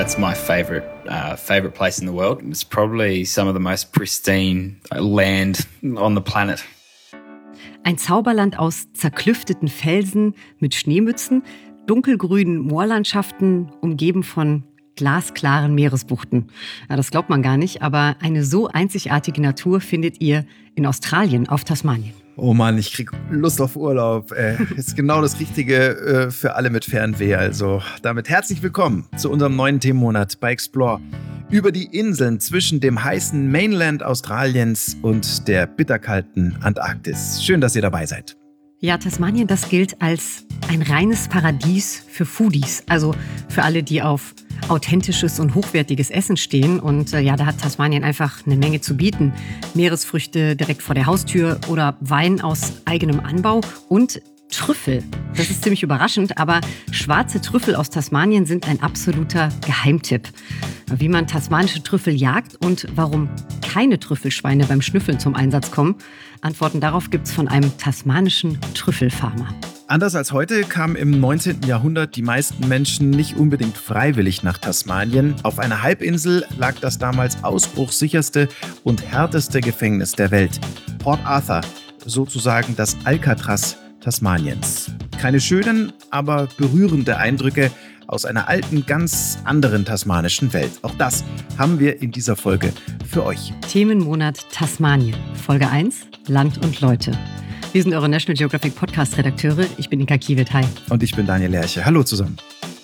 That's my favorite place in the world. It's probably some of the most pristine land on the planet. Ein Zauberland aus zerklüfteten Felsen mit Schneemützen, dunkelgrünen Moorlandschaften, umgeben von glasklaren Meeresbuchten. Ja, das glaubt man gar nicht, aber eine so einzigartige Natur findet ihr in Australien auf Tasmanien. Oh Mann, ich krieg Lust auf Urlaub. Ist genau das Richtige für alle mit Fernweh. Also damit herzlich willkommen zu unserem neuen Themenmonat bei Explore. Über die Inseln zwischen dem heißen Mainland Australiens und der bitterkalten Antarktis. Schön, dass ihr dabei seid. Ja, Tasmanien, das gilt als ein reines Paradies für Foodies. Also für alle, die auf authentisches und hochwertiges Essen stehen. Und da hat Tasmanien einfach eine Menge zu bieten. Meeresfrüchte direkt vor der Haustür oder Wein aus eigenem Anbau und Trüffel. Das ist ziemlich überraschend, aber schwarze Trüffel aus Tasmanien sind ein absoluter Geheimtipp. Wie man tasmanische Trüffel jagt und warum keine Trüffelschweine beim Schnüffeln zum Einsatz kommen, Antworten darauf gibt's von einem tasmanischen Trüffelfarmer. Anders als heute kamen im 19. Jahrhundert die meisten Menschen nicht unbedingt freiwillig nach Tasmanien. Auf einer Halbinsel lag das damals ausbruchssicherste und härteste Gefängnis der Welt. Port Arthur, sozusagen das Alcatraz Tasmaniens. Keine schönen, aber berührende Eindrücke aus einer alten, ganz anderen tasmanischen Welt. Auch das haben wir in dieser Folge für euch. Themenmonat Tasmanien. Folge 1, Land und Leute. Wir sind eure National Geographic Podcast-Redakteure. Ich bin Inka Kiewit. Hi. Und ich bin Daniel Lerche. Hallo zusammen.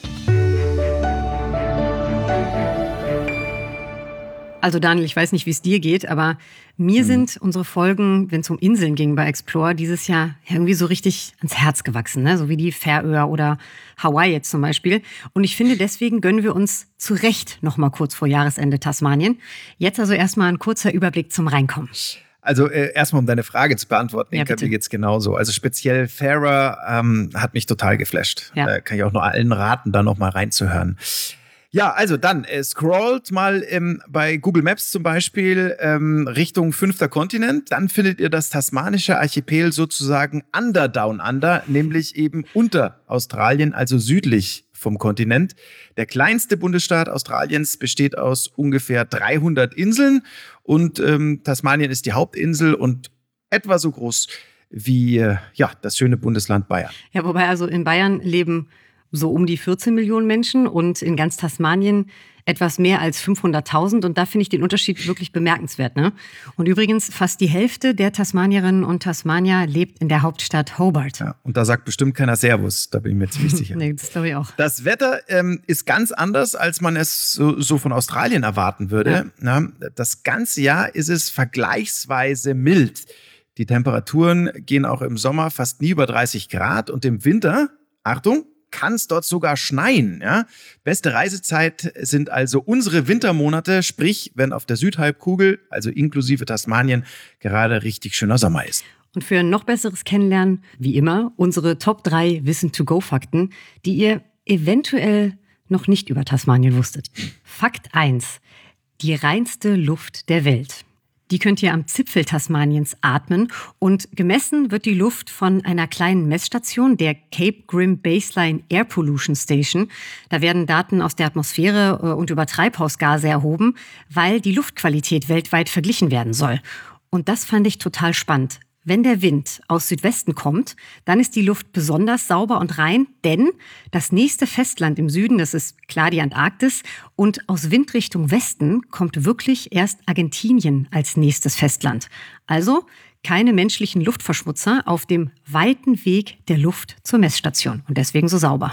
Also Daniel, ich weiß nicht, wie es dir geht, aber mir sind unsere Folgen, wenn es um Inseln ging bei Explore, dieses Jahr irgendwie so richtig ans Herz gewachsen, ne? So wie die Färöer oder Hawaii jetzt zum Beispiel. Und ich finde, deswegen gönnen wir uns zu Recht noch mal kurz vor Jahresende Tasmanien. Jetzt also erstmal ein kurzer Überblick zum Reinkommen. Also erstmal, um deine Frage zu beantworten, ja, mir geht's genauso. Also speziell Färöer hat mich total geflascht. Ja. Kann ich auch nur allen raten, da noch mal reinzuhören. Ja, also dann scrollt mal bei Google Maps zum Beispiel Richtung 5. Kontinent. Dann findet ihr das tasmanische Archipel sozusagen under down under, nämlich eben unter Australien, also südlich vom Kontinent. Der kleinste Bundesstaat Australiens besteht aus ungefähr 300 Inseln und Tasmanien ist die Hauptinsel und etwa so groß wie das schöne Bundesland Bayern. Ja, wobei also in Bayern leben so um die 14 Millionen Menschen und in ganz Tasmanien etwas mehr als 500.000. Und da finde ich den Unterschied wirklich bemerkenswert, ne? Und übrigens, fast die Hälfte der Tasmanierinnen und Tasmanier lebt in der Hauptstadt Hobart. Ja, und da sagt bestimmt keiner Servus, da bin ich mir ziemlich sicher. Nee, das glaube ich auch. Das Wetter ist ganz anders, als man es so von Australien erwarten würde. Ja. Na, das ganze Jahr ist es vergleichsweise mild. Die Temperaturen gehen auch im Sommer fast nie über 30 Grad und im Winter, Achtung, kann es dort sogar schneien. Ja? Beste Reisezeit sind also unsere Wintermonate, sprich, wenn auf der Südhalbkugel, also inklusive Tasmanien, gerade richtig schöner Sommer ist. Und für ein noch besseres Kennenlernen, wie immer, unsere Top 3 Wissen-to-go-Fakten, die ihr eventuell noch nicht über Tasmanien wusstet. Fakt 1. Die reinste Luft der Welt. Die könnt ihr am Zipfel Tasmaniens atmen und gemessen wird die Luft von einer kleinen Messstation, der Cape Grim Baseline Air Pollution Station. Da werden Daten aus der Atmosphäre und über Treibhausgase erhoben, weil die Luftqualität weltweit verglichen werden soll. Und das fand ich total spannend. Wenn der Wind aus Südwesten kommt, dann ist die Luft besonders sauber und rein, denn das nächste Festland im Süden, das ist klar die Antarktis, und aus Windrichtung Westen kommt wirklich erst Argentinien als nächstes Festland. Also keine menschlichen Luftverschmutzer auf dem weiten Weg der Luft zur Messstation und deswegen so sauber.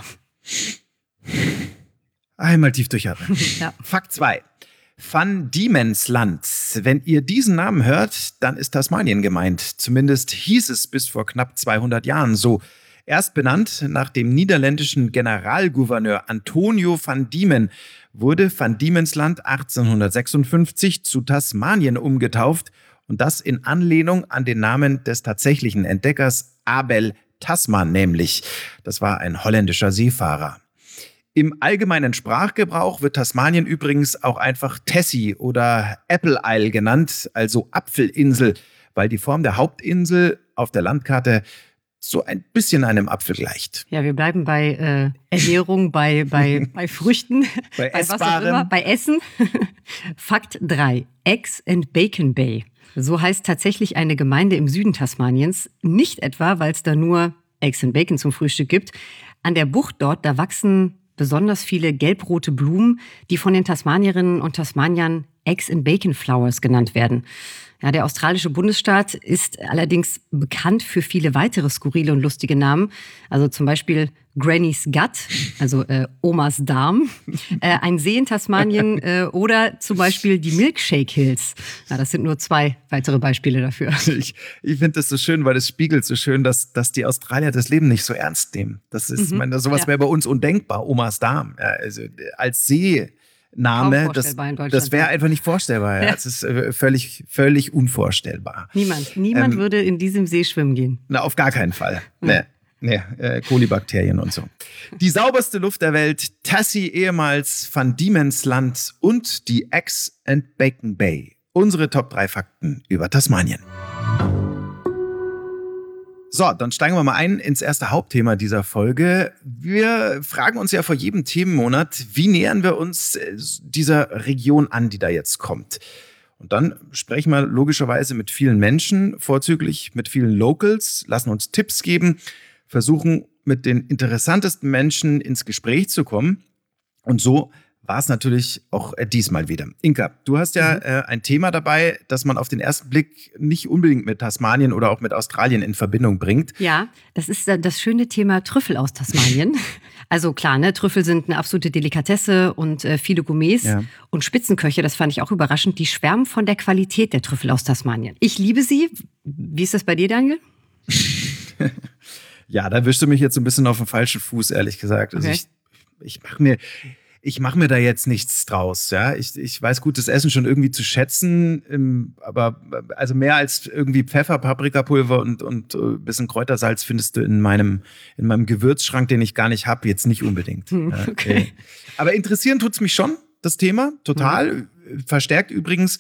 Einmal tief durchatmen. Ja. Fakt 2. Van Diemen's Land. Wenn ihr diesen Namen hört, dann ist Tasmanien gemeint. Zumindest hieß es bis vor knapp 200 Jahren so. Erst benannt nach dem niederländischen Generalgouverneur Antonio van Diemen wurde Van Diemen's Land 1856 zu Tasmanien umgetauft und das in Anlehnung an den Namen des tatsächlichen Entdeckers Abel Tasman nämlich. Das war ein holländischer Seefahrer. Im allgemeinen Sprachgebrauch wird Tasmanien übrigens auch einfach Tessie oder Apple Isle genannt, also Apfelinsel, weil die Form der Hauptinsel auf der Landkarte so ein bisschen einem Apfel gleicht. Ja, wir bleiben bei Ernährung, bei Früchten, Bei was auch Essbarem. immer, bei Essen. Fakt 3. Eggs and Bacon Bay. So heißt tatsächlich eine Gemeinde im Süden Tasmaniens. Nicht etwa, weil es da nur Eggs and Bacon zum Frühstück gibt. An der Bucht dort, da wachsen besonders viele gelbrote Blumen, die von den Tasmanierinnen und Tasmaniern Eggs and Bacon Flowers genannt werden. Ja, der australische Bundesstaat ist allerdings bekannt für viele weitere skurrile und lustige Namen. Also zum Beispiel Granny's Gut, also Omas Darm, ein See in Tasmanien oder zum Beispiel die Milkshake Hills. Ja, das sind nur 2 weitere Beispiele dafür. Ich finde das so schön, weil es spiegelt so schön, dass die Australier das Leben nicht so ernst nehmen. Das ist, ich meine, sowas wäre bei uns undenkbar, Omas Darm. Ja, also als Seename, das wäre einfach nicht vorstellbar. Ja. Es ist völlig unvorstellbar. Niemand würde in diesem See schwimmen gehen. Na, auf gar keinen Fall. Nee, Kolibakterien und so. Die sauberste Luft der Welt, Tassie, ehemals Van Diemen's Land und die Eggs and Bacon Bay. Unsere Top 3 Fakten über Tasmanien. So, dann steigen wir mal ein ins erste Hauptthema dieser Folge. Wir fragen uns ja vor jedem Themenmonat, wie nähern wir uns dieser Region an, die da jetzt kommt. Und dann sprechen wir logischerweise mit vielen Menschen, vorzüglich mit vielen Locals, lassen uns Tipps geben, versuchen mit den interessantesten Menschen ins Gespräch zu kommen. Und so war es natürlich auch diesmal wieder. Inka, du hast ja ein Thema dabei, das man auf den ersten Blick nicht unbedingt mit Tasmanien oder auch mit Australien in Verbindung bringt. Ja, das ist das schöne Thema Trüffel aus Tasmanien. Also klar, ne, Trüffel sind eine absolute Delikatesse und viele Gourmets und Spitzenköche, das fand ich auch überraschend, die schwärmen von der Qualität der Trüffel aus Tasmanien. Ich liebe sie. Wie ist das bei dir, Daniel? Ja, da wischst du mich jetzt so ein bisschen auf den falschen Fuß, ehrlich gesagt. Also ich mache mir da jetzt nichts draus. Ja? Ich weiß gutes Essen schon irgendwie zu schätzen, aber also mehr als irgendwie Pfeffer, Paprikapulver und ein bisschen Kräutersalz findest du in meinem Gewürzschrank, den ich gar nicht habe, jetzt nicht unbedingt. Okay. Aber interessieren tut's mich schon, das Thema, total. Verstärkt übrigens,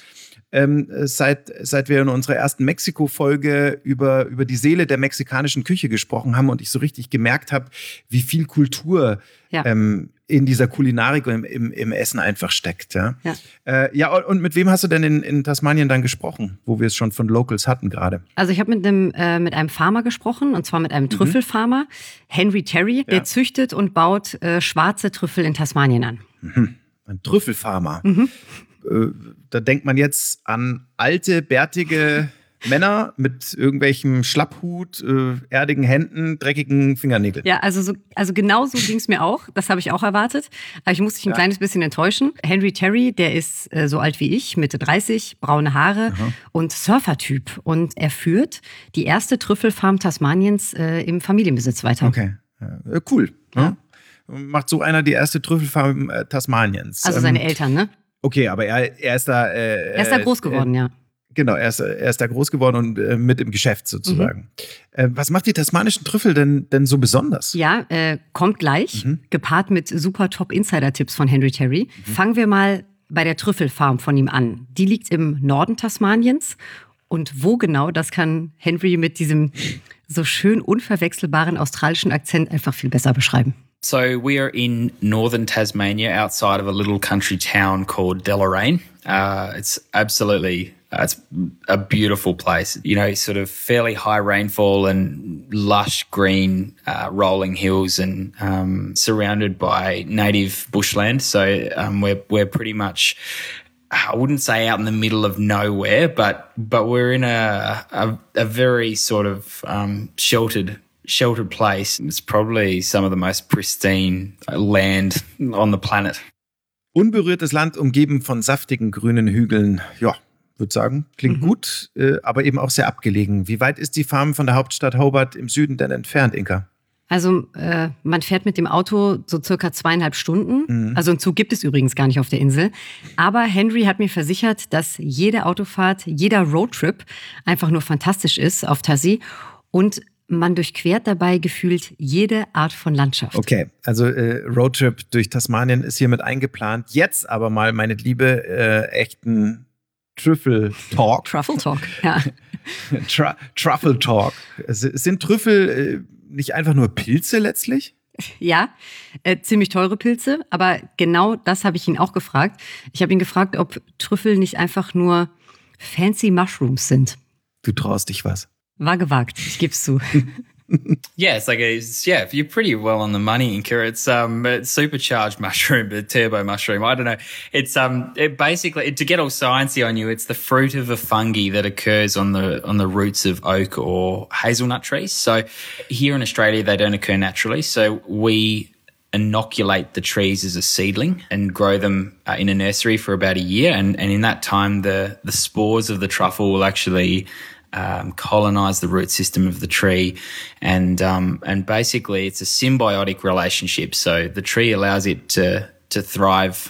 seit wir in unserer ersten Mexiko-Folge über die Seele der mexikanischen Küche gesprochen haben und ich so richtig gemerkt habe, wie viel Kultur in dieser Kulinarik und im Essen einfach steckt. Und mit wem hast du denn in Tasmanien dann gesprochen, wo wir es schon von Locals hatten gerade? Also ich habe mit einem Farmer gesprochen, und zwar mit einem Trüffelfarmer, Henry Terry, der züchtet und baut schwarze Trüffel in Tasmanien an. Ein Trüffelfarmer. Da denkt man jetzt an alte, bärtige Männer mit irgendwelchem Schlapphut, erdigen Händen, dreckigen Fingernägeln. Ja, also genau so ging es mir auch. Das habe ich auch erwartet. Aber ich musste dich ein kleines bisschen enttäuschen. Henry Terry, der ist so alt wie ich, Mitte 30, braune Haare und Surfer-Typ. Und er führt die erste Trüffelfarm Tasmaniens im Familienbesitz weiter. Okay, cool. Ja. Macht so einer die erste Trüffelfarm Tasmaniens. Also seine Eltern, ne? Okay, aber er ist da... er ist da groß geworden, ja. Genau, er ist da groß geworden und mit im Geschäft sozusagen. Was macht die tasmanischen Trüffel denn so besonders? Ja, kommt gleich, gepaart mit super Top-Insider-Tipps von Henry Terry. Fangen wir mal bei der Trüffelfarm von ihm an. Die liegt im Norden Tasmaniens. Und wo genau, das kann Henry mit diesem so schön unverwechselbaren australischen Akzent einfach viel besser beschreiben. So we are in northern Tasmania, outside of a little country town called Deloraine. It's absolutely, it's a beautiful place. You know, sort of fairly high rainfall and lush green rolling hills, and surrounded by native bushland. So we're pretty much, I wouldn't say out in the middle of nowhere, but we're in a very sort of sheltered place. It's probably some of the most pristine land on the planet. Unberührtes Land, umgeben von saftigen grünen Hügeln. Ja, würde sagen, klingt gut, aber eben auch sehr abgelegen. Wie weit ist die Farm von der Hauptstadt Hobart im Süden denn entfernt, Inka? Also man fährt mit dem Auto so circa 2,5 Stunden. Also einen Zug gibt es übrigens gar nicht auf der Insel. Aber Henry hat mir versichert, dass jede Autofahrt, jeder Roadtrip einfach nur fantastisch ist auf Tassie. Und man durchquert dabei gefühlt jede Art von Landschaft. Okay, also Roadtrip durch Tasmanien ist hiermit eingeplant. Jetzt aber mal, meine Liebe, echten Truffle-Talk. Truffle-Talk, ja. Truffle Talk. Sind Trüffel nicht einfach nur Pilze letztlich? Ja, ziemlich teure Pilze, aber genau das habe ich ihn auch gefragt. Ich habe ihn gefragt, ob Trüffel nicht einfach nur fancy Mushrooms sind. Du traust dich was. War gewagt, ich gebe es zu. Yeah, you're pretty well on the money, Inka. It's supercharged mushroom, the turbo mushroom. I don't know. It's it basically, to get all sciencey on you, it's the fruit of a fungi that occurs on the roots of oak or hazelnut trees. So here in Australia, they don't occur naturally. So we inoculate the trees as a seedling and grow them in a nursery for about a year. And in that time, the spores of the truffle will actually colonize the root system of the tree, and basically it's a symbiotic relationship. So the tree allows it to thrive,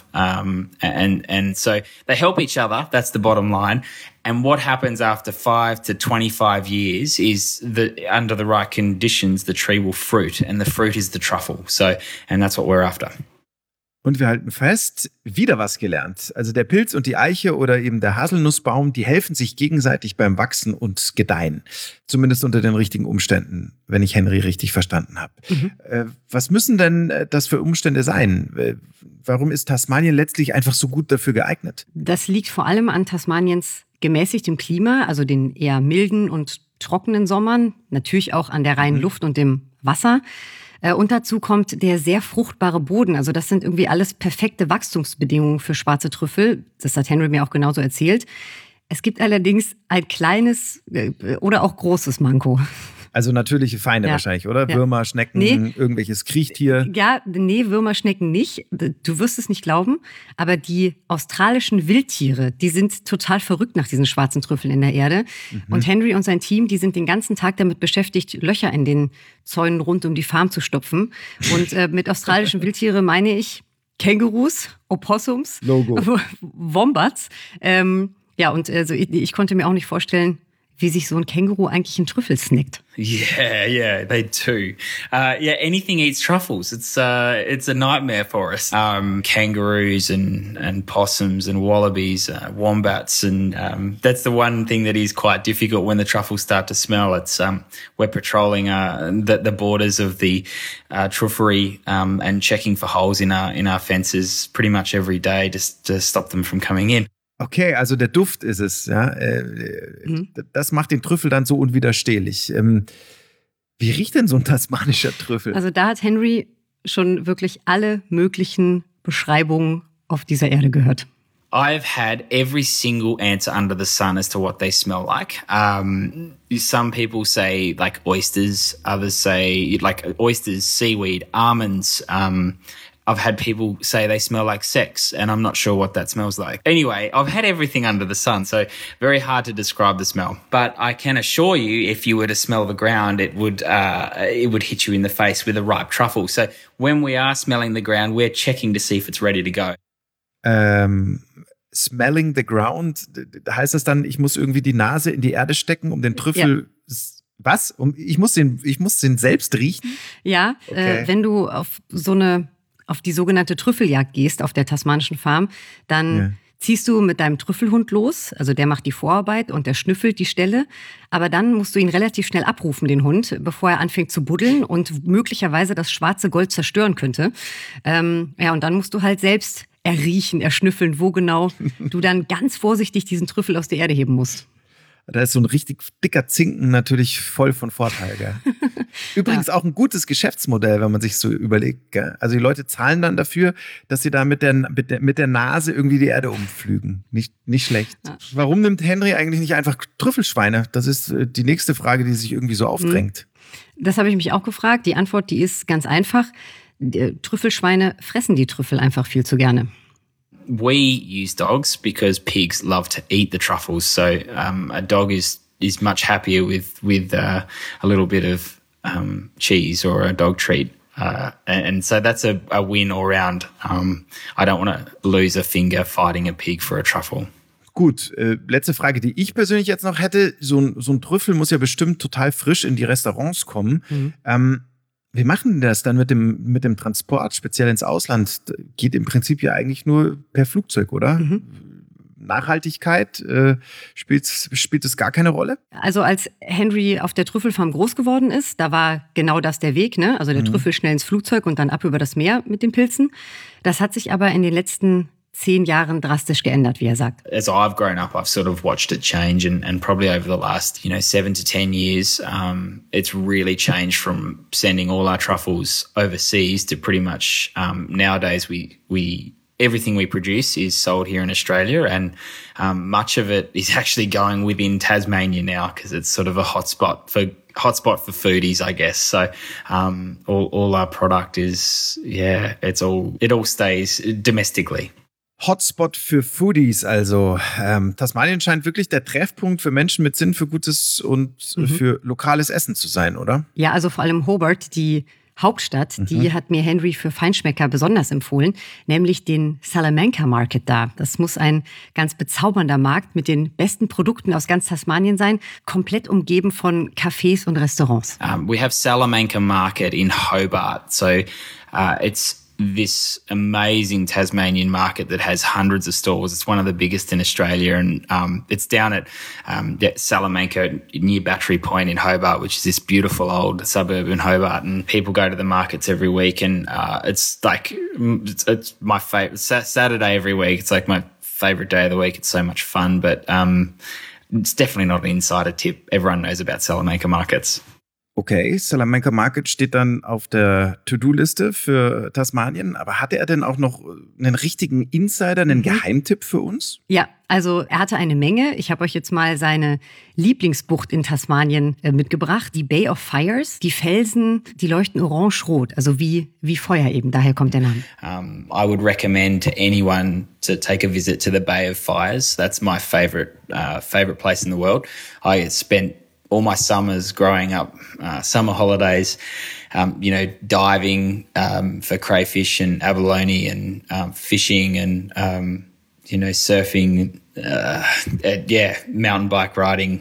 and so they help each other. That's the bottom line. And what happens after 5 to 25 years is that under the right conditions, the tree will fruit, and the fruit is the truffle. So, and that's what we're after. Und wir halten fest, wieder was gelernt. Also der Pilz und die Eiche oder eben der Haselnussbaum, die helfen sich gegenseitig beim Wachsen und Gedeihen. Zumindest unter den richtigen Umständen, wenn ich Henry richtig verstanden habe. Was müssen denn das für Umstände sein? Warum ist Tasmanien letztlich einfach so gut dafür geeignet? Das liegt vor allem an Tasmaniens gemäßigtem Klima, also den eher milden und trockenen Sommern, natürlich auch an der reinen Luft und dem Wasser. Und dazu kommt der sehr fruchtbare Boden. Also das sind irgendwie alles perfekte Wachstumsbedingungen für schwarze Trüffel. Das hat Henry mir auch genauso erzählt. Es gibt allerdings ein kleines oder auch großes Manko. Also natürliche Feinde wahrscheinlich, oder? Ja. Würmer, Schnecken, irgendwelches Kriechtier. Ja, nee, Würmer, Schnecken nicht. Du wirst es nicht glauben. Aber die australischen Wildtiere, die sind total verrückt nach diesen schwarzen Trüffeln in der Erde. Und Henry und sein Team, die sind den ganzen Tag damit beschäftigt, Löcher in den Zäunen rund um die Farm zu stopfen. Und mit australischen Wildtiere meine ich Kängurus, Opossums, Wombats. Ja, und also ich konnte mir auch nicht vorstellen, wie sich so ein Känguru eigentlich einen Trüffel snackt. Yeah, they do. Anything eats truffles. It's a nightmare for us. Kangaroos and possums and wallabies, wombats, and that's the one thing that is quite difficult when the truffles start to smell. It's we're patrolling the borders of the truffery and checking for holes in our fences pretty much every day just to stop them from coming in. Okay, also der Duft ist es. Ja? Das macht den Trüffel dann so unwiderstehlich. Wie riecht denn so ein tasmanischer Trüffel? Also da hat Henry schon wirklich alle möglichen Beschreibungen auf dieser Erde gehört. I've had every single answer under the sun as to what they smell like. Some people say like oysters, others say like oysters, seaweed, almonds. I've had people say they smell like sex, and I'm not sure what that smells like. Anyway, I've had everything under the sun, so very hard to describe the smell. But I can assure you, if you were to smell the ground, it would hit you in the face with a ripe truffle. So when we are smelling the ground, we're checking to see if it's ready to go. Smelling the ground, heißt das dann, ich muss irgendwie die Nase in die Erde stecken, um den Trüffel... Ja. Was? Ich muss den selbst riechen? Ja, okay. Wenn du auf die sogenannte Trüffeljagd gehst auf der tasmanischen Farm, dann ziehst du mit deinem Trüffelhund los, also der macht die Vorarbeit und der schnüffelt die Stelle, aber dann musst du ihn relativ schnell abrufen, den Hund, bevor er anfängt zu buddeln und möglicherweise das schwarze Gold zerstören könnte. Und dann musst du halt selbst erschnüffeln, wo genau du dann ganz vorsichtig diesen Trüffel aus der Erde heben musst. Da ist so ein richtig dicker Zinken natürlich voll von Vorteil. Gell? Übrigens auch ein gutes Geschäftsmodell, wenn man sich so überlegt. Gell? Also die Leute zahlen dann dafür, dass sie da mit der Nase irgendwie die Erde umflügen. Nicht schlecht. Ja. Warum nimmt Henry eigentlich nicht einfach Trüffelschweine? Das ist die nächste Frage, die sich irgendwie so aufdrängt. Das habe ich mich auch gefragt. Die Antwort, die ist ganz einfach. Trüffelschweine fressen die Trüffel einfach viel zu gerne. We use dogs because pigs love to eat the truffles. So a dog is much happier with a little bit of cheese or a dog treat. And so that's a win all round. I don't want to lose a finger fighting a pig for a truffle. Gut, letzte Frage, die ich persönlich jetzt noch hätte. So ein Trüffel muss ja bestimmt total frisch in die Restaurants kommen. Wie machen die das dann mit dem Transport, speziell ins Ausland? Geht im Prinzip ja eigentlich nur per Flugzeug, oder? Nachhaltigkeit, spielt es gar keine Rolle? Also als Henry auf der Trüffelfarm groß geworden ist, da war genau das der Weg, ne? Also der Trüffel schnell ins Flugzeug und dann ab über das Meer mit den Pilzen. Das hat sich aber in den letzten 10 Jahren drastisch geändert, wie er sagt. As I've grown up, I've sort of watched it change, and probably over the last, 7 to 10 years, it's really changed from sending all our truffles overseas to pretty much nowadays we everything we produce is sold here in Australia, and much of it is actually going within Tasmania now because it's sort of a hotspot for foodies, I guess. So all our product is, it all stays domestically. Hotspot für Foodies, also Tasmanien scheint wirklich der Treffpunkt für Menschen mit Sinn für gutes und für lokales Essen zu sein, oder? Ja, also vor allem Hobart, die Hauptstadt, die hat mir Henry für Feinschmecker besonders empfohlen, nämlich den Salamanca Market da. Das muss ein ganz bezaubernder Markt mit den besten Produkten aus ganz Tasmanien sein, komplett umgeben von Cafés und Restaurants. We have Salamanca Market in Hobart, so it's this amazing Tasmanian market that has hundreds of stores. It's one of the biggest in Australia, and it's down at Salamanca near Battery Point in Hobart, which is this beautiful old suburb in Hobart, and people go to the markets every week, and it's my favorite Saturday every week. It's like my favorite day of the week. It's so much fun, but it's definitely not an insider tip. Everyone knows about Salamanca markets. Okay, Salamanca Market steht dann auf der To-Do-Liste für Tasmanien. Aber hatte er denn auch noch einen richtigen Insider, einen Geheimtipp für uns? Ja, also er hatte eine Menge. Ich habe euch jetzt mal seine Lieblingsbucht in Tasmanien mitgebracht. Die Bay of Fires. Die Felsen, die leuchten orange-rot, also wie Feuer eben. Daher kommt der Name. I would recommend to anyone to take a visit to the Bay of Fires. That's my favorite place in the world. I spent all my summers growing up, summer holidays, diving for crayfish and abalone, and fishing and, surfing, mountain bike riding,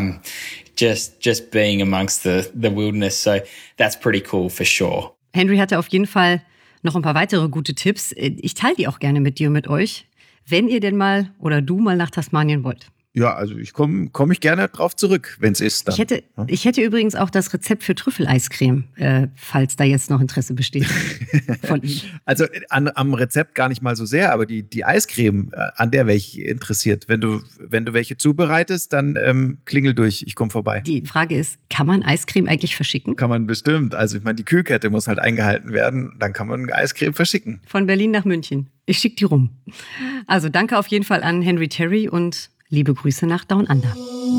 just being amongst the wilderness. So that's pretty cool for sure. Henry hatte auf jeden Fall noch ein paar weitere gute Tipps. Ich teile die auch gerne mit dir und mit euch, wenn ihr denn mal oder du mal nach Tasmanien wollt. Ja, also ich komm ich gerne drauf zurück, wenn es ist. Dann. Ich hätte übrigens auch das Rezept für Trüffeleiscreme, falls da jetzt noch Interesse besteht von ihm. Also am Rezept gar nicht mal so sehr, aber die Eiscreme, an der wäre ich interessiert. Wenn du welche zubereitest, dann klingel durch, ich komme vorbei. Die Frage ist, kann man Eiscreme eigentlich verschicken? Kann man bestimmt. Also ich meine, die Kühlkette muss halt eingehalten werden, dann kann man Eiscreme verschicken. Von Berlin nach München. Ich schicke die rum. Also danke auf jeden Fall an Henry Terry und liebe Grüße nach Down Under.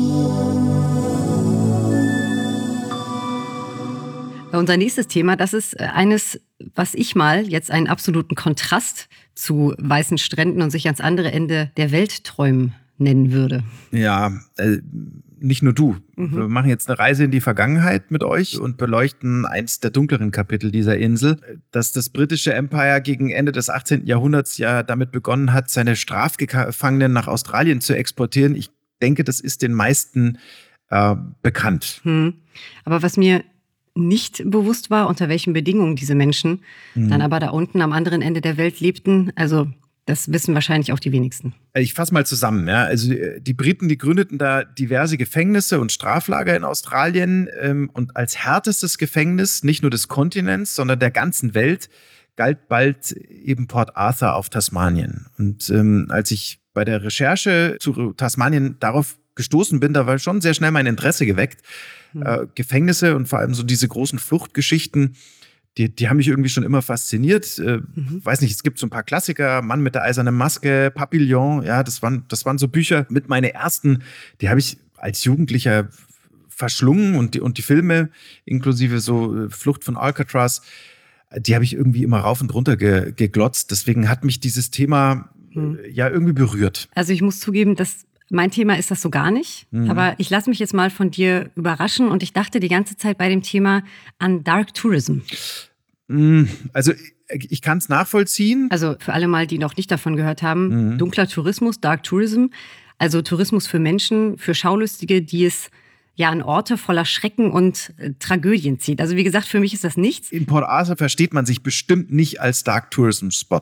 Unser nächstes Thema, das ist eines, was ich mal jetzt einen absoluten Kontrast zu weißen Stränden und sich ans andere Ende der Welt träumen nennen würde. Ja, nicht nur du. Wir machen jetzt eine Reise in die Vergangenheit mit euch und beleuchten eins der dunkleren Kapitel dieser Insel, dass das britische Empire gegen Ende des 18. Jahrhunderts ja damit begonnen hat, seine Strafgefangenen nach Australien zu exportieren. Ich denke, das ist den meisten bekannt. Aber was mir nicht bewusst war, unter welchen Bedingungen diese Menschen dann aber da unten am anderen Ende der Welt lebten, also das wissen wahrscheinlich auch die wenigsten. Ich fasse mal zusammen. Ja. Also die Briten, die gründeten da diverse Gefängnisse und Straflager in Australien. Und als härtestes Gefängnis, nicht nur des Kontinents, sondern der ganzen Welt, galt bald eben Port Arthur auf Tasmanien. Und als ich bei der Recherche zu Tasmanien darauf gestoßen bin, da war schon sehr schnell mein Interesse geweckt. Gefängnisse und vor allem so diese großen Fluchtgeschichten, die haben mich irgendwie schon immer fasziniert. Weiß nicht, es gibt so ein paar Klassiker, Mann mit der eisernen Maske, Papillon, ja, das waren so Bücher mit meine ersten, die habe ich als Jugendlicher verschlungen und die Filme, inklusive so Flucht von Alcatraz, die habe ich irgendwie immer rauf und runter geglotzt. Deswegen hat mich dieses Thema ja irgendwie berührt. Also ich muss zugeben, dass mein Thema ist das so gar nicht, aber ich lasse mich jetzt mal von dir überraschen und ich dachte die ganze Zeit bei dem Thema an Dark Tourism. Also ich kann es nachvollziehen. Also für alle mal, die noch nicht davon gehört haben, dunkler Tourismus, Dark Tourism, also Tourismus für Menschen, für Schaulustige, die es ja an Orte voller Schrecken und Tragödien zieht. Also wie gesagt, für mich ist das nichts. In Port Arthur versteht man sich bestimmt nicht als Dark Tourism Spot.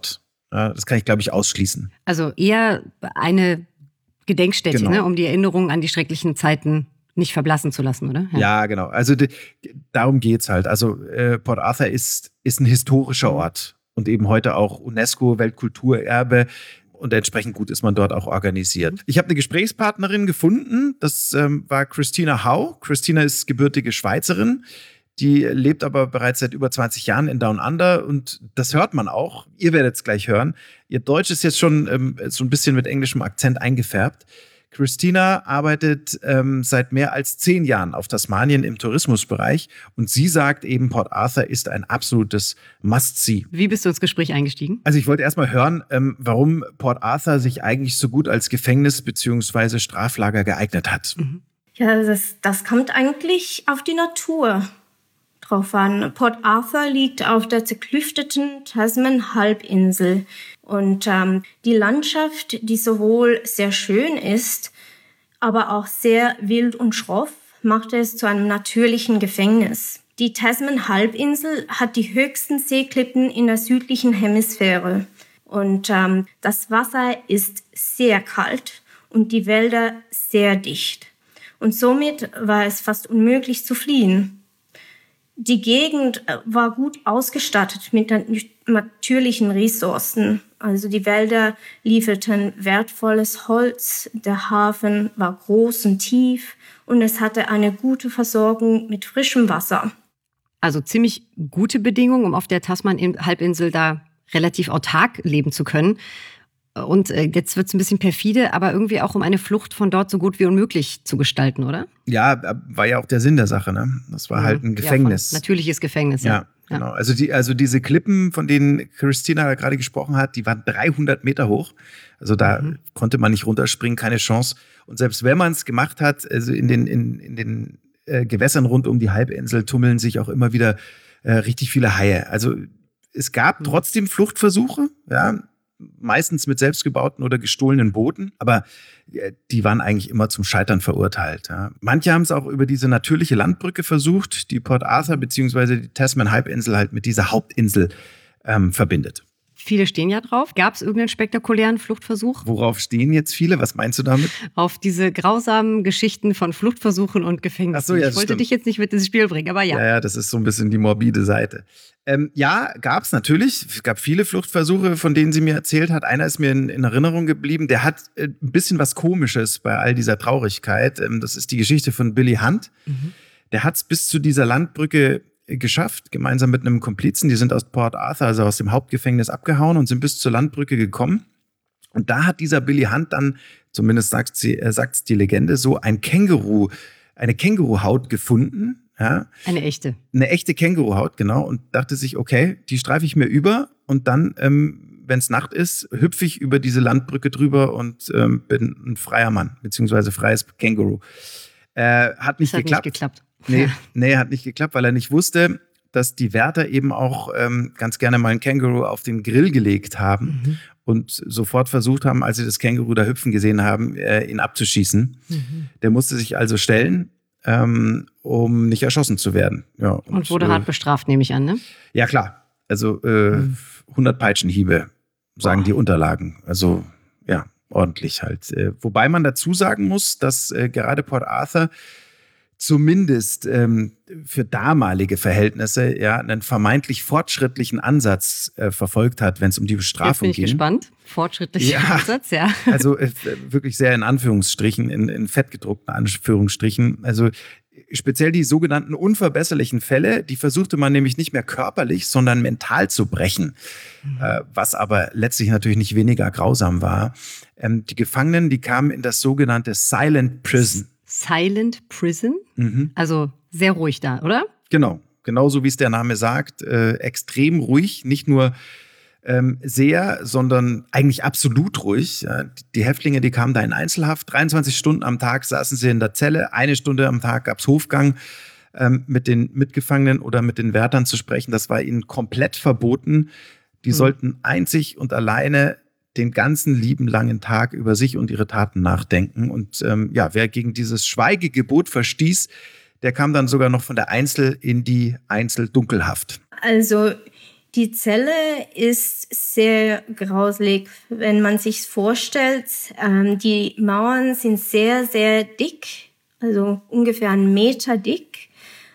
Das kann ich, glaube ich, ausschließen. Also eher eine Gedenkstätte, Genau. ne, um die Erinnerungen an die schrecklichen Zeiten nicht verblassen zu lassen, oder? Ja, genau. Also darum geht's halt. Also Port Arthur ist ein historischer Ort und eben heute auch UNESCO-Weltkulturerbe. Und entsprechend gut ist man dort auch organisiert. Ich habe eine Gesprächspartnerin gefunden, das war Christina Hau. Christina ist gebürtige Schweizerin, die lebt aber bereits seit über 20 Jahren in Down Under und das hört man auch. Ihr werdet es gleich hören. Ihr Deutsch ist jetzt schon so ein bisschen mit englischem Akzent eingefärbt. Christina arbeitet seit mehr als 10 Jahren auf Tasmanien im Tourismusbereich und sie sagt eben, Port Arthur ist ein absolutes Must-See. Wie bist du ins Gespräch eingestiegen? Also ich wollte erstmal hören, warum Port Arthur sich eigentlich so gut als Gefängnis bzw. Straflager geeignet hat. Ja, das kommt eigentlich auf die Natur drauf an. Port Arthur liegt auf der zerklüfteten Tasman-Halbinsel. Und die Landschaft, die sowohl sehr schön ist, aber auch sehr wild und schroff, macht es zu einem natürlichen Gefängnis. Die Tasman-Halbinsel hat die höchsten Seeklippen in der südlichen Hemisphäre. Und das Wasser ist sehr kalt und die Wälder sehr dicht. Und somit war es fast unmöglich zu fliehen. Die Gegend war gut ausgestattet mit natürlichen Ressourcen. Also die Wälder lieferten wertvolles Holz, der Hafen war groß und tief und es hatte eine gute Versorgung mit frischem Wasser. Also ziemlich gute Bedingungen, um auf der Tasman-Halbinsel da relativ autark leben zu können. Und jetzt wird es ein bisschen perfide, aber irgendwie auch um eine Flucht von dort so gut wie unmöglich zu gestalten, oder? Ja, war ja auch der Sinn der Sache, ne? Das war halt ein Gefängnis. Natürliches Gefängnis, ja. Ja, genau. Also diese Klippen, von denen Christina gerade gesprochen hat, die waren 300 Meter hoch. Also da konnte man nicht runterspringen, keine Chance. Und selbst wenn man es gemacht hat, also in den Gewässern rund um die Halbinsel tummeln sich auch immer wieder richtig viele Haie. Also es gab trotzdem Fluchtversuche, ja, meistens mit selbstgebauten oder gestohlenen Booten, aber die waren eigentlich immer zum Scheitern verurteilt. Ja. Manche haben es auch über diese natürliche Landbrücke versucht, die Port Arthur bzw. die Tasman-Halbinsel halt mit dieser Hauptinsel verbindet. Viele stehen ja drauf. Gab es irgendeinen spektakulären Fluchtversuch? Worauf stehen jetzt viele? Was meinst du damit? Auf diese grausamen Geschichten von Fluchtversuchen und Gefängnissen. Ach so, ja, ich wollte stimmt. dich jetzt nicht mit ins Spiel bringen, aber ja. Ja, das ist so ein bisschen die morbide Seite. Ja, gab es natürlich. Es gab viele Fluchtversuche, von denen sie mir erzählt hat. Einer ist mir in Erinnerung geblieben. Der hat ein bisschen was Komisches bei all dieser Traurigkeit. Das ist die Geschichte von Billy Hunt. Der hat es bis zu dieser Landbrücke geschafft, gemeinsam mit einem Komplizen. Die sind aus Port Arthur, also aus dem Hauptgefängnis, abgehauen und sind bis zur Landbrücke gekommen. Und da hat dieser Billy Hunt dann, zumindest sagt's die Legende, so eine Känguruhaut gefunden. Ja. Eine echte Känguruhaut, genau. Und dachte sich, okay, die streife ich mir über und dann, wenn es Nacht ist, hüpfe ich über diese Landbrücke drüber und bin ein freier Mann, beziehungsweise freies Känguru. Hat nicht geklappt. Nee, hat nicht geklappt, weil er nicht wusste, dass die Wärter eben auch ganz gerne mal ein Känguru auf den Grill gelegt haben und sofort versucht haben, als sie das Känguru da hüpfen gesehen haben, ihn abzuschießen. Der musste sich also stellen, um nicht erschossen zu werden. Ja, und wurde hart bestraft, nehme ich an, ne? Ja, klar. Also 100 Peitschenhiebe, sagen die Unterlagen. Also ja, ordentlich halt. Wobei man dazu sagen muss, dass gerade Port Arthur zumindest für damalige Verhältnisse ja einen vermeintlich fortschrittlichen Ansatz verfolgt hat, wenn es um die Bestrafung ging. Jetzt bin ich gespannt. Fortschrittlicher Ansatz, ja. Also wirklich sehr in Anführungsstrichen, in fettgedruckten Anführungsstrichen. Also speziell die sogenannten unverbesserlichen Fälle, die versuchte man nämlich nicht mehr körperlich, sondern mental zu brechen, was aber letztlich natürlich nicht weniger grausam war. Die Gefangenen, die kamen in das sogenannte Silent Prison. Silent Prison? Also sehr ruhig da, oder? Genau, genauso wie es der Name sagt, extrem ruhig, nicht nur sehr, sondern eigentlich absolut ruhig. Ja, die Häftlinge, die kamen da in Einzelhaft, 23 Stunden am Tag saßen sie in der Zelle, 1 Stunde am Tag gab es Hofgang, mit den Mitgefangenen oder mit den Wärtern zu sprechen. Das war ihnen komplett verboten. Die sollten einzig und alleine den ganzen lieben langen Tag über sich und ihre Taten nachdenken. Und wer gegen dieses Schweigegebot verstieß, der kam dann sogar noch von der Einzel in die Einzeldunkelhaft. Also Die Zelle ist sehr grauselig, wenn man sich vorstellt. Die Mauern sind sehr, sehr dick, also ungefähr 1 Meter dick.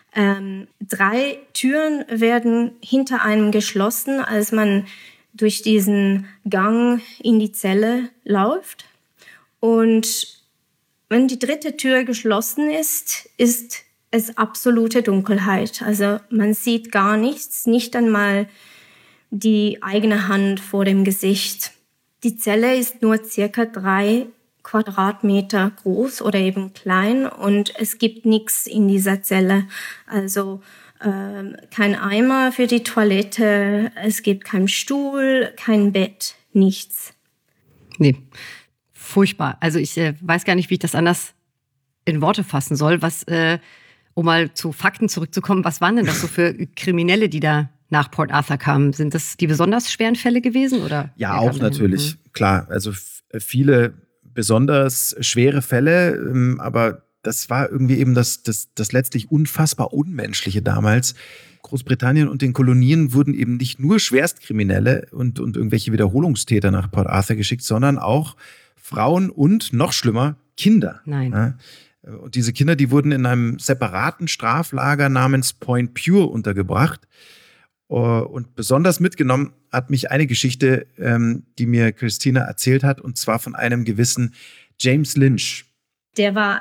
3 Türen werden hinter einem geschlossen, als man durch diesen Gang in die Zelle läuft. Und wenn die 3. Tür geschlossen ist, ist es absolute Dunkelheit. Also man sieht gar nichts, nicht einmal die eigene Hand vor dem Gesicht. Die Zelle ist nur circa 3 Quadratmeter groß oder eben klein und es gibt nichts in dieser Zelle. Also kein Eimer für die Toilette, es gibt keinen Stuhl, kein Bett, nichts. Nee, furchtbar. Also ich weiß gar nicht, wie ich das anders in Worte fassen soll. Um mal zu Fakten zurückzukommen, was waren denn das so für Kriminelle, die da nach Port Arthur kamen? Sind das die besonders schweren Fälle gewesen? Oder ja, auch natürlich, klar. Also viele besonders schwere Fälle, aber das war irgendwie eben das letztlich unfassbar Unmenschliche damals. Großbritannien und den Kolonien wurden eben nicht nur Schwerstkriminelle und irgendwelche Wiederholungstäter nach Port Arthur geschickt, sondern auch Frauen und, noch schlimmer, Kinder. Nein. Ja? Und diese Kinder, die wurden in einem separaten Straflager namens Point Pure untergebracht. Und besonders mitgenommen hat mich eine Geschichte, die mir Christina erzählt hat, und zwar von einem gewissen James Lynch. Der war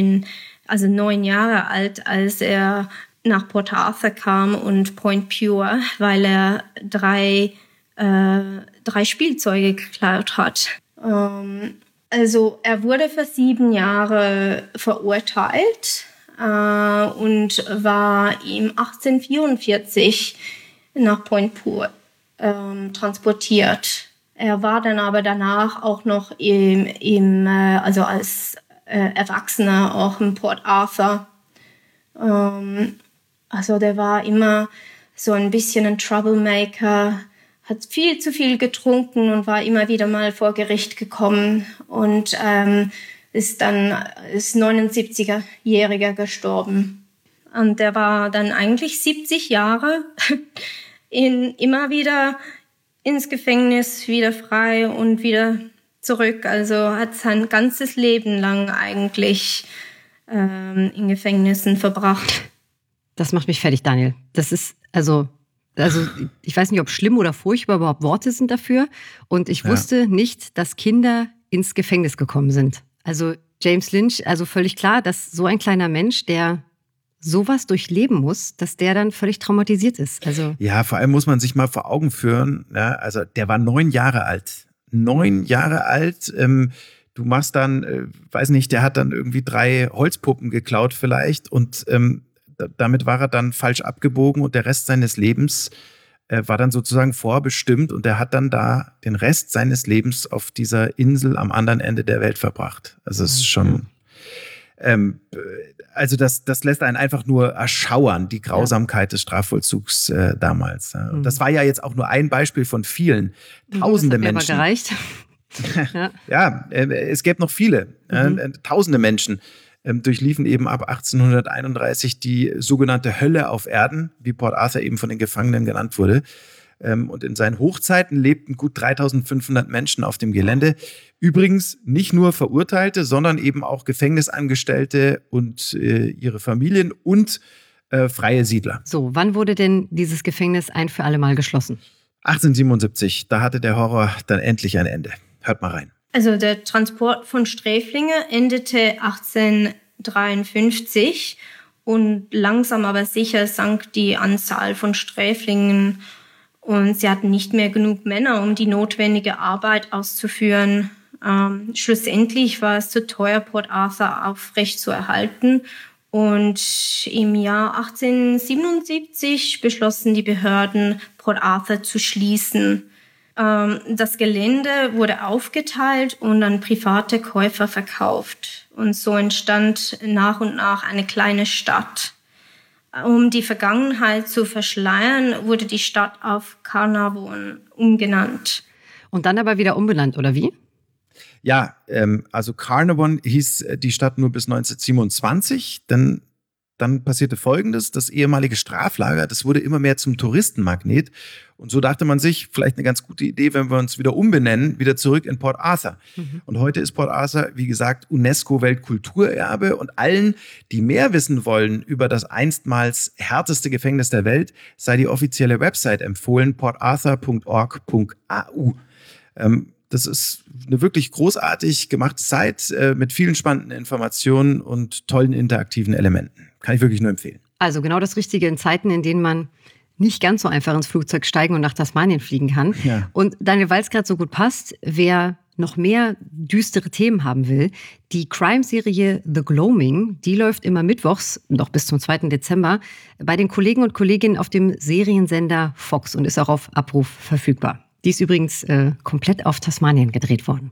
9 Jahre alt, als er nach Port Arthur kam und Point Pure, weil er 3 Spielzeuge geklaut hat. Also er wurde für 7 Jahre verurteilt und war im 1844 nach Point Pure transportiert. Er war dann aber danach auch noch als Erwachsener auch in Port Arthur. Also der war immer so ein bisschen ein Troublemaker, hat viel zu viel getrunken und war immer wieder mal vor Gericht gekommen und ist 79-Jähriger gestorben. Und der war dann eigentlich 70 Jahre immer wieder ins Gefängnis, wieder frei und wieder zurück. Also hat sein ganzes Leben lang eigentlich in Gefängnissen verbracht. Das macht mich fertig, Daniel. Das ist also ich weiß nicht, ob schlimm oder furchtbar überhaupt Worte sind dafür. Und ich wusste nicht, dass Kinder ins Gefängnis gekommen sind. Also James Lynch, also völlig klar, dass so ein kleiner Mensch, der sowas durchleben muss, dass der dann völlig traumatisiert ist. Also ja, vor allem muss man sich mal vor Augen führen, ja, also der war 9 Jahre alt. 9 Jahre alt, du machst dann, weiß nicht, der hat dann irgendwie 3 Holzpuppen geklaut vielleicht und damit war er dann falsch abgebogen und der Rest seines Lebens war dann sozusagen vorbestimmt und er hat dann da den Rest seines Lebens auf dieser Insel am anderen Ende der Welt verbracht. Also es ist schon, also das lässt einen einfach nur erschauern, die Grausamkeit des Strafvollzugs damals. Und das war ja jetzt auch nur ein Beispiel von vielen. Tausende Menschen. Das hat mir aber gereicht. Ja, es gäbe noch viele. Tausende Menschen durchliefen eben ab 1831 die sogenannte Hölle auf Erden, wie Port Arthur eben von den Gefangenen genannt wurde. Und in seinen Hochzeiten lebten gut 3500 Menschen auf dem Gelände. Übrigens nicht nur Verurteilte, sondern eben auch Gefängnisangestellte und ihre Familien und freie Siedler. So, wann wurde denn dieses Gefängnis ein für alle Mal geschlossen? 1877, da hatte der Horror dann endlich ein Ende. Hört mal rein. Also der Transport von Sträflingen endete 1853 und langsam aber sicher sank die Anzahl von Sträflingen und sie hatten nicht mehr genug Männer, um die notwendige Arbeit auszuführen. Schlussendlich war es zu teuer, Port Arthur aufrecht zu erhalten und im Jahr 1877 beschlossen die Behörden, Port Arthur zu schließen. Das Gelände wurde aufgeteilt und an private Käufer verkauft. Und so entstand nach und nach eine kleine Stadt. Um die Vergangenheit zu verschleiern, wurde die Stadt auf Carnarvon umgenannt. Und dann aber wieder umbenannt, oder wie? Ja, also Carnarvon hieß die Stadt nur bis 1927. Dann dann passierte Folgendes: Das ehemalige Straflager, das wurde immer mehr zum Touristenmagnet. Und so dachte man sich, vielleicht eine ganz gute Idee, wenn wir uns wieder umbenennen, wieder zurück in Port Arthur. Und heute ist Port Arthur, wie gesagt, UNESCO-Weltkulturerbe. Und allen, die mehr wissen wollen über das einstmals härteste Gefängnis der Welt, sei die offizielle Website empfohlen, portarthur.org.au. Das ist eine wirklich großartig gemachte Seite mit vielen spannenden Informationen und tollen interaktiven Elementen. Kann ich wirklich nur empfehlen. Also genau das Richtige in Zeiten, in denen man nicht ganz so einfach ins Flugzeug steigen und nach Tasmanien fliegen kann. Ja. Und Daniel, weil es gerade so gut passt, wer noch mehr düstere Themen haben will, die Crime-Serie The Gloaming, die läuft immer mittwochs, noch bis zum 2. Dezember, bei den Kollegen und Kolleginnen auf dem Seriensender Fox und ist auch auf Abruf verfügbar. Die ist übrigens komplett auf Tasmanien gedreht worden.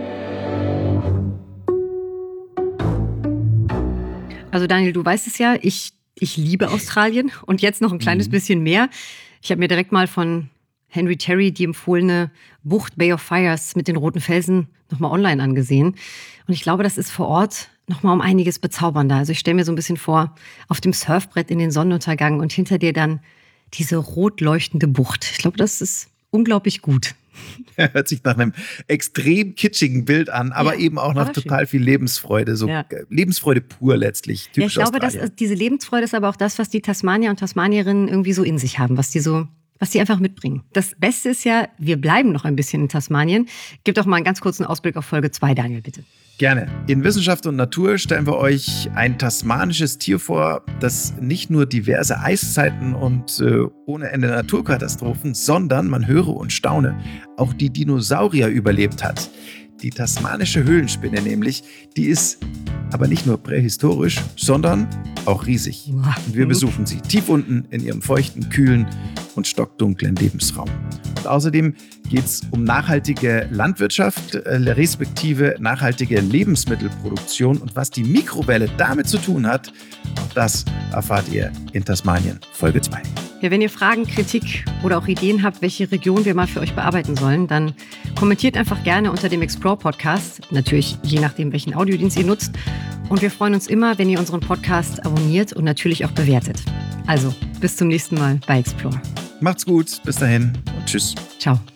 Also Daniel, du weißt es ja, ich liebe Australien und jetzt noch ein kleines bisschen mehr. Ich habe mir direkt mal von Henry Terry die empfohlene Bucht Bay of Fires mit den roten Felsen nochmal online angesehen. Und ich glaube, das ist vor Ort nochmal um einiges bezaubernder. Also ich stelle mir so ein bisschen vor, auf dem Surfbrett in den Sonnenuntergang und hinter dir dann diese rot leuchtende Bucht. Ich glaube, das ist unglaublich gut. Hört sich nach einem extrem kitschigen Bild an, aber eben auch nach total viel Lebensfreude. So Lebensfreude pur letztlich. Ja, ich glaube, diese Lebensfreude ist aber auch das, was die Tasmanier und Tasmanierinnen irgendwie so in sich haben, was die einfach mitbringen. Das Beste ist ja, wir bleiben noch ein bisschen in Tasmanien. Gib doch mal einen ganz kurzen Ausblick auf Folge 2, Daniel, bitte. Gerne. In Wissenschaft und Natur stellen wir euch ein tasmanisches Tier vor, das nicht nur diverse Eiszeiten und ohne Ende Naturkatastrophen, sondern, man höre und staune, auch die Dinosaurier überlebt hat. Die tasmanische Höhlenspinne nämlich, die ist aber nicht nur prähistorisch, sondern auch riesig. Und wir besuchen sie tief unten in ihrem feuchten, kühlen und stockdunklen Lebensraum. Und außerdem geht es um nachhaltige Landwirtschaft, respektive nachhaltige Lebensmittelproduktion. Und was die Mikrowelle damit zu tun hat, auch das erfahrt ihr in Tasmanien, Folge 2. Ja, wenn ihr Fragen, Kritik oder auch Ideen habt, welche Region wir mal für euch bearbeiten sollen, dann kommentiert einfach gerne unter dem Explore-Podcast. Natürlich je nachdem, welchen Audiodienst ihr nutzt. Und wir freuen uns immer, wenn ihr unseren Podcast abonniert und natürlich auch bewertet. Also, bis zum nächsten Mal bei Explore. Macht's gut, bis dahin und tschüss. Ciao.